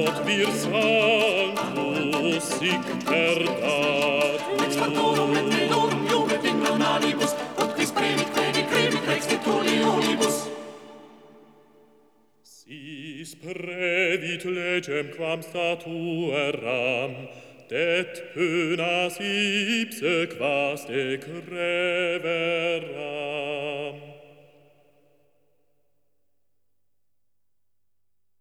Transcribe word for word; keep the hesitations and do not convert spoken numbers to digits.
quod vir sanctus sic perdatur. Ex factorum et velorum iubet in granalibus, ut quis premit credi cremit rex titulionibus. Sis previt legem quam statueram, det pönas ipse quas decreveram.